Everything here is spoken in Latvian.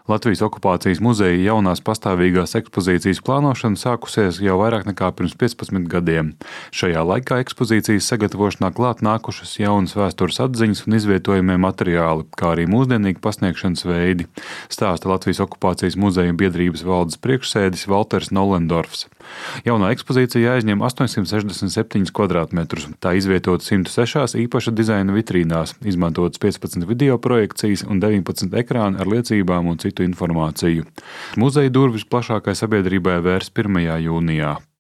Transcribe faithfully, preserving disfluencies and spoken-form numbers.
Latvijas okupācijas muzeja jaunās pastāvīgās ekspozīcijas plānošana sākusies jau vairāk nekā pirms piecpadsmit gadiem. Šajā laikā ekspozīcijas sagatavošanā klāt nākušas jaunas vēstures atziņas un izvietojamie materiāli, kā arī mūsdienīgi pasniegšanas veidi, stāsta Latvijas okupācijas muzeja biedrības valdes priekšsēdis Valters Nollendorfs. Jaunā ekspozīcija aizņem astoņsimt sešdesmit septiņus kvadrātmetrus. Tā izvietota simt sešās īpaša dizaina vitrīnās, izmantotas piecpadsmit video projekcijas un deviņpadsmit ekrāni ar liecībām un citu informāciju. Muzeja durvis plašākai sabiedrībai vērs pirmajā jūnijā.